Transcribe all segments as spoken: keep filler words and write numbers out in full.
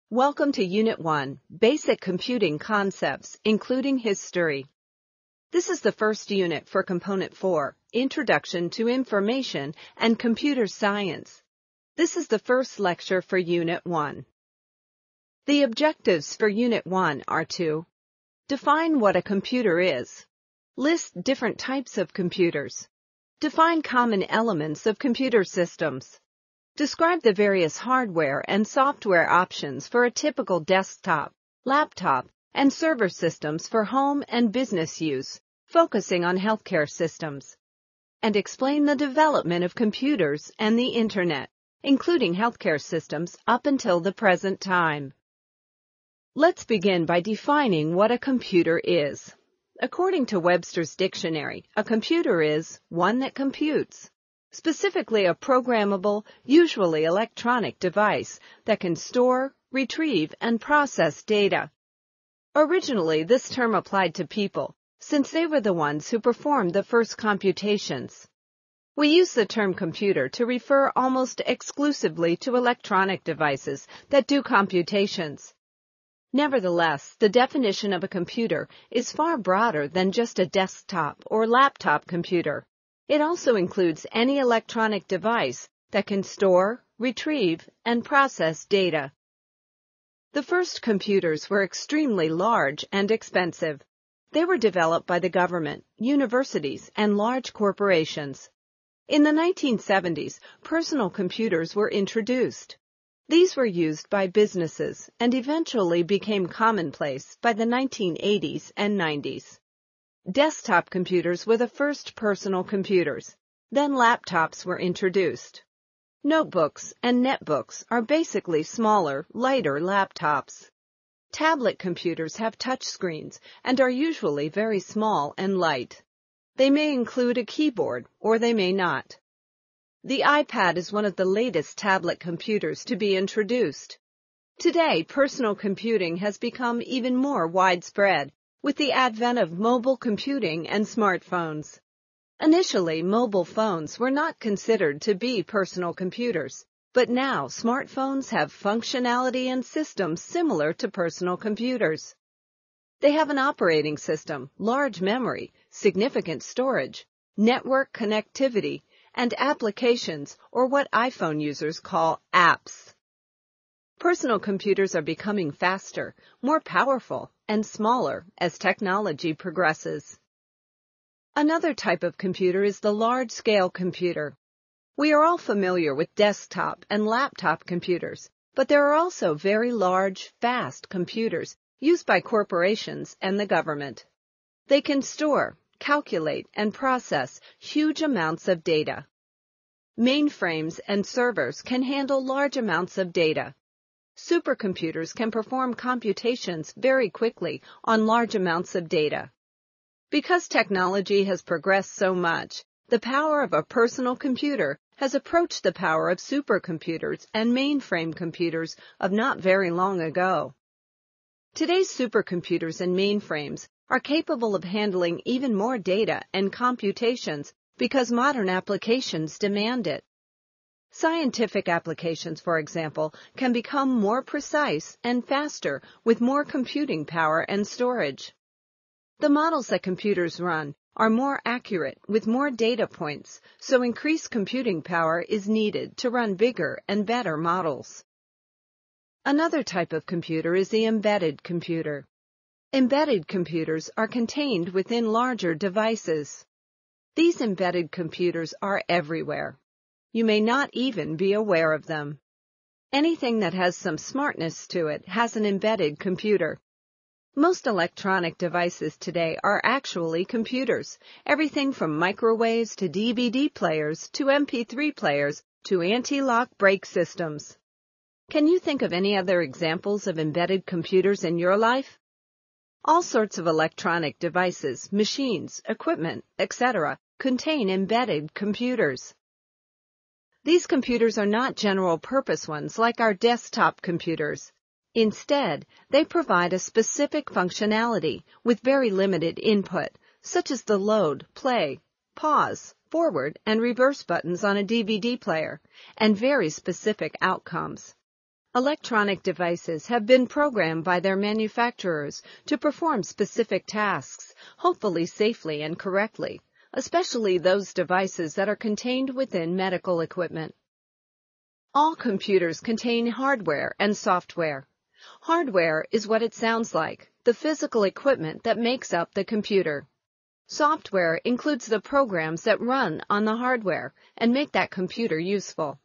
Welcome to Unit one, Basic Computing Concepts, including History. This is the first unit for Component four, Introduction to Information and Computer Science. This is the first lecture for Unit one. The objectives for Unit one are to define what a computer is, list different types of computers, define common elements of computer systems, describe the various hardware and software options for a typical desktop, laptop, and server systems for home and business use, focusing on healthcare systems, and explain the development of computers and the Internet, including healthcare systems up until the present time. Let's begin by defining what a computer is. According to Webster's Dictionary, a computer is one that computes. Specifically, a programmable, usually electronic device that can store, retrieve, and process data. Originally, this term applied to people, since they were the ones who performed the first computations. We use the term computer to refer almost exclusively to electronic devices that do computations. Nevertheless, the definition of a computer is far broader than just a desktop or laptop computer. It also includes any electronic device that can store, retrieve, and process data. The first computers were extremely large and expensive. They were developed by the government, universities, and large corporations. In the nineteen seventies, personal computers were introduced. These were used by businesses and eventually became commonplace by the nineteen eighties and nineties. Desktop computers were the first personal computers. Then laptops were introduced. Notebooks and netbooks are basically smaller, lighter laptops. Tablet computers have touchscreens and are usually very small and light. They may include a keyboard or they may not. The iPad is one of the latest tablet computers to be introduced. Today, personal computing has become even more widespread with the advent of mobile computing and smartphones. Initially, mobile phones were not considered to be personal computers, but now smartphones have functionality and systems similar to personal computers. They have an operating system, large memory, significant storage, network connectivity, and applications, or what iPhone users call apps. Personal computers are becoming faster, more powerful, and smaller as technology progresses. Another type of computer is the large-scale computer. We are all familiar with desktop and laptop computers, but there are also very large, fast computers used by corporations and the government. They can store, calculate, and process huge amounts of data. Mainframes and servers can handle large amounts of data. Supercomputers can perform computations very quickly on large amounts of data. Because technology has progressed so much, the power of a personal computer has approached the power of supercomputers and mainframe computers of not very long ago. Today's supercomputers and mainframes are capable of handling even more data and computations because modern applications demand it. Scientific applications, for example, can become more precise and faster with more computing power and storage. The models that computers run are more accurate with more data points, so increased computing power is needed to run bigger and better models. Another type of computer is the embedded computer. Embedded computers are contained within larger devices. These embedded computers are everywhere. You may not even be aware of them. Anything that has some smartness to it has an embedded computer. Most electronic devices today are actually computers, everything from microwaves to D V D players to M P three players to anti-lock brake systems. Can you think of any other examples of embedded computers in your life? All sorts of electronic devices, machines, equipment, et cetera contain embedded computers. These computers are not general-purpose ones like our desktop computers. Instead, they provide a specific functionality with very limited input, such as the load, play, pause, forward, and reverse buttons on a D V D player, and very specific outcomes. Electronic devices have been programmed by their manufacturers to perform specific tasks, hopefully safely and correctly, especially those devices that are contained within medical equipment. All computers contain hardware and software. Hardware is what it sounds like, the physical equipment that makes up the computer. Software includes the programs that run on the hardware and make that computer useful.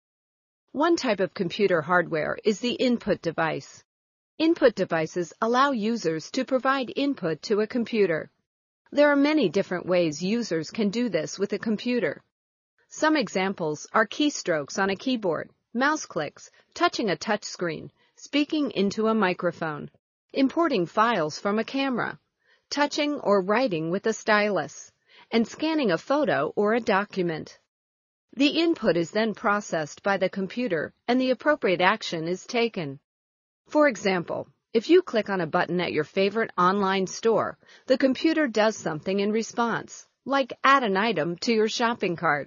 One type of computer hardware is the input device. Input devices allow users to provide input to a computer. There are many different ways users can do this with a computer. Some examples are keystrokes on a keyboard, mouse clicks, touching a touchscreen, speaking into a microphone, importing files from a camera, touching or writing with a stylus, and scanning a photo or a document. The input is then processed by the computer and the appropriate action is taken. For example, if you click on a button at your favorite online store, the computer does something in response, like add an item to your shopping cart.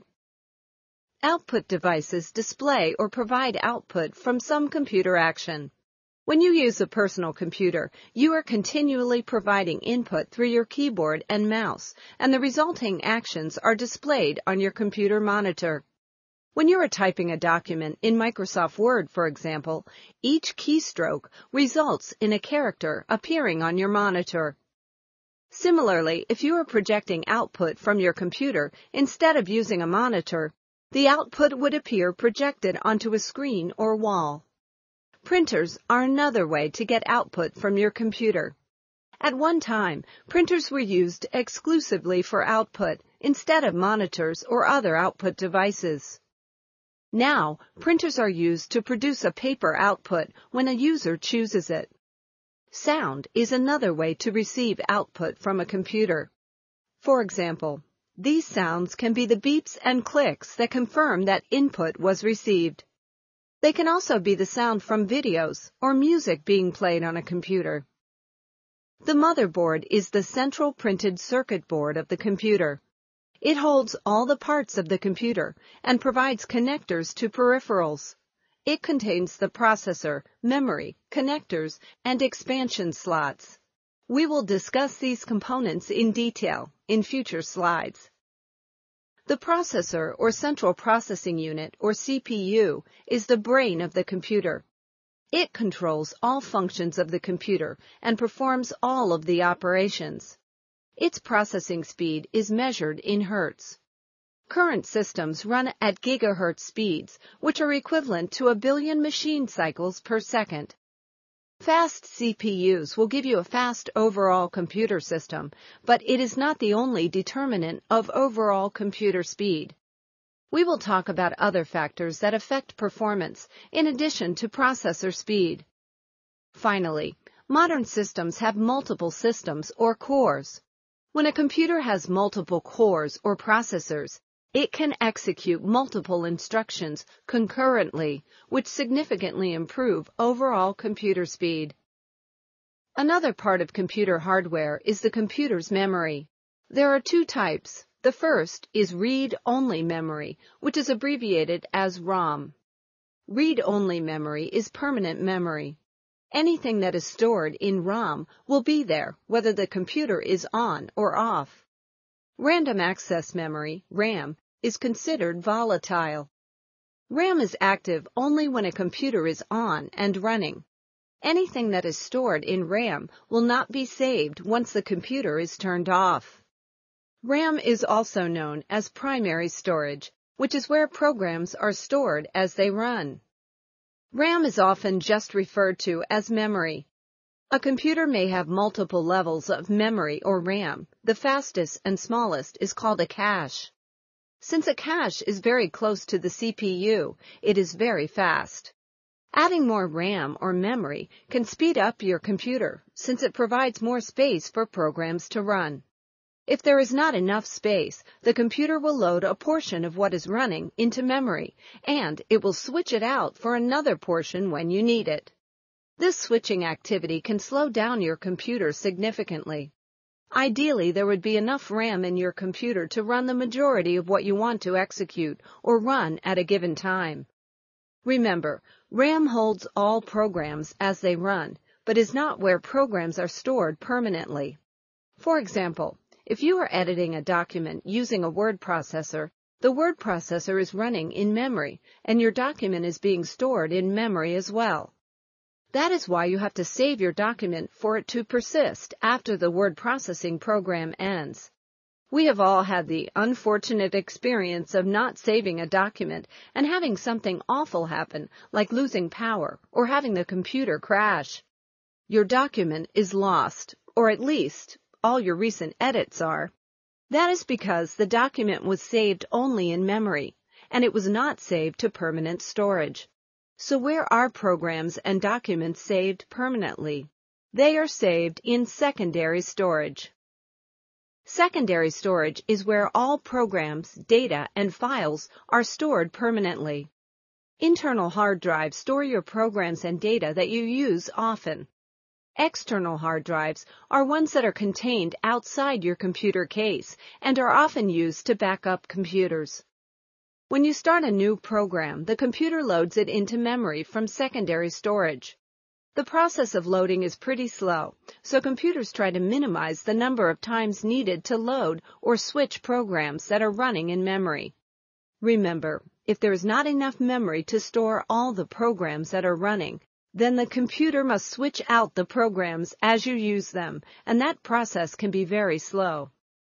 Output devices display or provide output from some computer action. When you use a personal computer, you are continually providing input through your keyboard and mouse, and the resulting actions are displayed on your computer monitor. When you are typing a document in Microsoft Word, for example, each keystroke results in a character appearing on your monitor. Similarly, if you are projecting output from your computer instead of using a monitor, the output would appear projected onto a screen or wall. Printers are another way to get output from your computer. At one time, printers were used exclusively for output instead of monitors or other output devices. Now, printers are used to produce a paper output when a user chooses it. Sound is another way to receive output from a computer. For example, these sounds can be the beeps and clicks that confirm that input was received. They can also be the sound from videos or music being played on a computer. The motherboard is the central printed circuit board of the computer. It holds all the parts of the computer and provides connectors to peripherals. It contains the processor, memory, connectors, and expansion slots. We will discuss these components in detail in future slides. The processor, or central processing unit, or C P U, is the brain of the computer. It controls all functions of the computer and performs all of the operations. Its processing speed is measured in hertz. Current systems run at gigahertz speeds, which are equivalent to a billion machine cycles per second. Fast C P Us will give you a fast overall computer system, but it is not the only determinant of overall computer speed. We will talk about other factors that affect performance, in addition to processor speed. Finally, modern systems have multiple systems or cores. When a computer has multiple cores or processors, it can execute multiple instructions concurrently, which significantly improve overall computer speed. Another part of computer hardware is the computer's memory. There are two types. The first is read-only memory, which is abbreviated as ROM. Read-only memory is permanent memory. Anything that is stored in ROM will be there, whether the computer is on or off. Random access memory, RAM, is considered volatile. RAM is active only when a computer is on and running. Anything that is stored in RAM will not be saved once the computer is turned off. RAM is also known as primary storage, which is where programs are stored as they run. RAM is often just referred to as memory. A computer may have multiple levels of memory or RAM. The fastest and smallest is called a cache. Since a cache is very close to the C P U, it is very fast. Adding more RAM or memory can speed up your computer since it provides more space for programs to run. If there is not enough space, the computer will load a portion of what is running into memory, and it will switch it out for another portion when you need it. This switching activity can slow down your computer significantly. Ideally, there would be enough RAM in your computer to run the majority of what you want to execute or run at a given time. Remember, RAM holds all programs as they run, but is not where programs are stored permanently. For example, if you are editing a document using a word processor, the word processor is running in memory, and your document is being stored in memory as well. That is why you have to save your document for it to persist after the word processing program ends. We have all had the unfortunate experience of not saving a document and having something awful happen, like losing power or having the computer crash. Your document is lost, or at least all your recent edits are. That is because the document was saved only in memory, and it was not saved to permanent storage. So where are programs and documents saved permanently? They are saved in secondary storage. Secondary storage is where all programs, data, and files are stored permanently. Internal hard drives store your programs and data that you use often. External hard drives are ones that are contained outside your computer case and are often used to back up computers. When you start a new program, the computer loads it into memory from secondary storage. The process of loading is pretty slow, so computers try to minimize the number of times needed to load or switch programs that are running in memory. Remember, if there is not enough memory to store all the programs that are running, then the computer must switch out the programs as you use them, and that process can be very slow.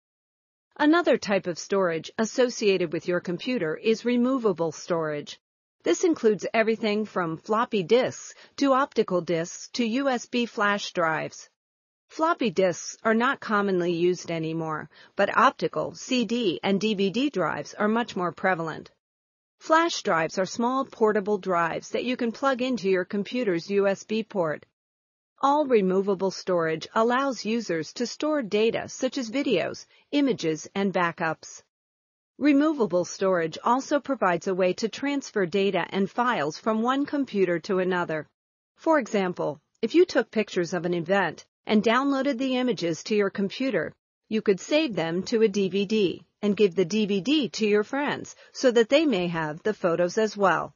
Another type of storage associated with your computer is removable storage. This includes everything from floppy disks to optical disks to U S B flash drives. Floppy disks are not commonly used anymore, but optical, C D, and D V D drives are much more prevalent. Flash drives are small portable drives that you can plug into your computer's U S B port. All removable storage allows users to store data such as videos, images, and backups. Removable storage also provides a way to transfer data and files from one computer to another. For example, if you took pictures of an event and downloaded the images to your computer, you could save them to a D V D and give the D V D to your friends so that they may have the photos as well.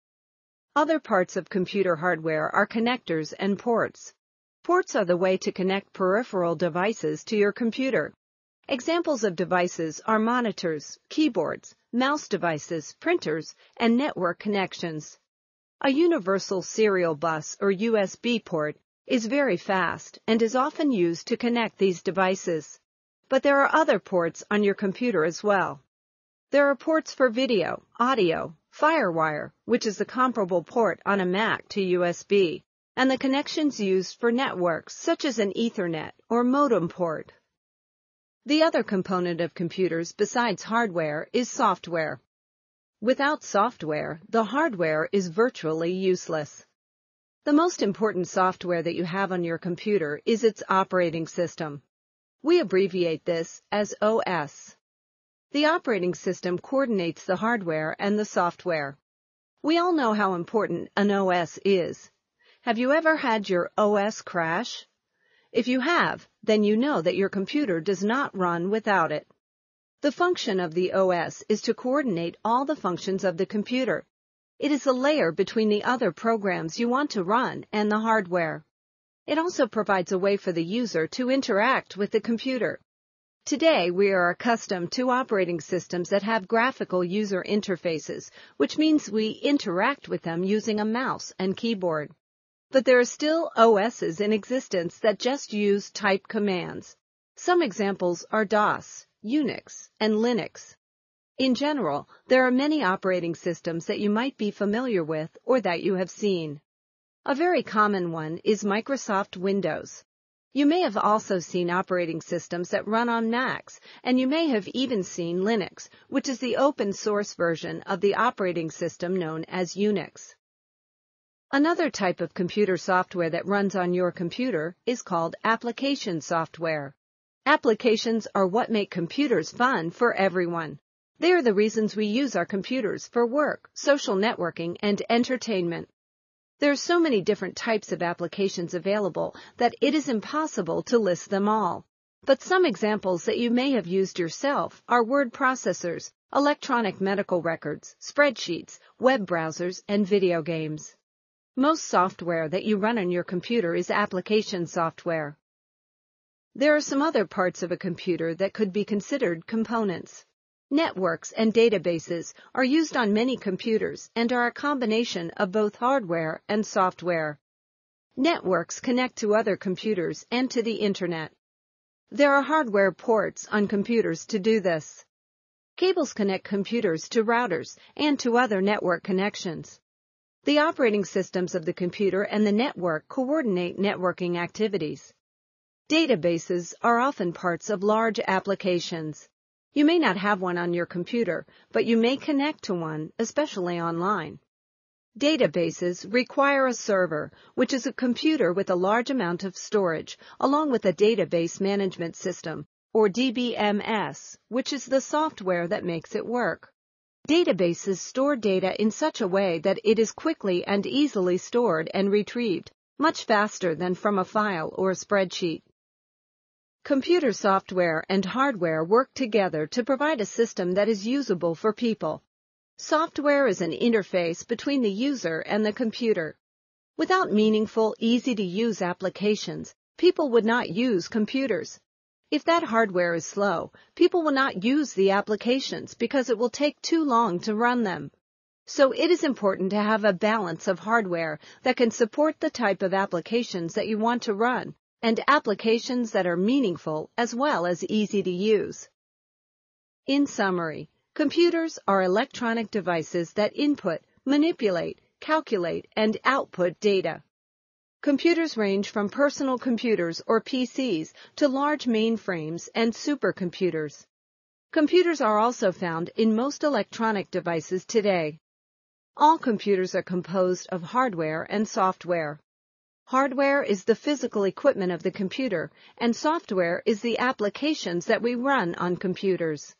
Other parts of computer hardware are connectors and ports. Ports are the way to connect peripheral devices to your computer. Examples of devices are monitors, keyboards, mouse devices, printers, and network connections. A universal serial bus or U S B port is very fast and is often used to connect these devices. But there are other ports on your computer as well. There are ports for video, audio, FireWire, which is the comparable port on a Mac to U S B, and the connections used for networks such as an Ethernet or modem port. The other component of computers besides hardware is software. Without software, the hardware is virtually useless. The most important software that you have on your computer is its operating system. We abbreviate this as O S. The operating system coordinates the hardware and the software. We all know how important an O S is. Have you ever had your O S crash? If you have, then you know that your computer does not run without it. The function of the O S is to coordinate all the functions of the computer. It is a layer between the other programs you want to run and the hardware. It also provides a way for the user to interact with the computer. Today, we are accustomed to operating systems that have graphical user interfaces, which means we interact with them using a mouse and keyboard. But there are still O Ss in existence that just use type commands. Some examples are DOS, Unix, and Linux. In general, there are many operating systems that you might be familiar with or that you have seen. A very common one is Microsoft Windows. You may have also seen operating systems that run on Macs, and you may have even seen Linux, which is the open source version of the operating system known as Unix. Another type of computer software that runs on your computer is called application software. Applications are what make computers fun for everyone. They are the reasons we use our computers for work, social networking, and entertainment. There are so many different types of applications available that it is impossible to list them all. But some examples that you may have used yourself are word processors, electronic medical records, spreadsheets, web browsers, and video games. Most software that you run on your computer is application software. There are some other parts of a computer that could be considered components. Networks and databases are used on many computers and are a combination of both hardware and software. Networks connect to other computers and to the Internet. There are hardware ports on computers to do this. Cables connect computers to routers and to other network connections. The operating systems of the computer and the network coordinate networking activities. Databases are often parts of large applications. You may not have one on your computer, but you may connect to one, especially online. Databases require a server, which is a computer with a large amount of storage, along with a database management system, or D B M S, which is the software that makes it work. Databases store data in such a way that it is quickly and easily stored and retrieved, much faster than from a file or a spreadsheet. Computer software and hardware work together to provide a system that is usable for people. Software is an interface between the user and the computer. Without meaningful, easy-to-use applications, people would not use computers. If that hardware is slow, people will not use the applications because it will take too long to run them. So it is important to have a balance of hardware that can support the type of applications that you want to run, and applications that are meaningful as well as easy to use. In summary, computers are electronic devices that input, manipulate, calculate, and output data. Computers range from personal computers or P Cs to large mainframes and supercomputers. Computers are also found in most electronic devices today. All computers are composed of hardware and software. Hardware is the physical equipment of the computer, and software is the applications that we run on computers.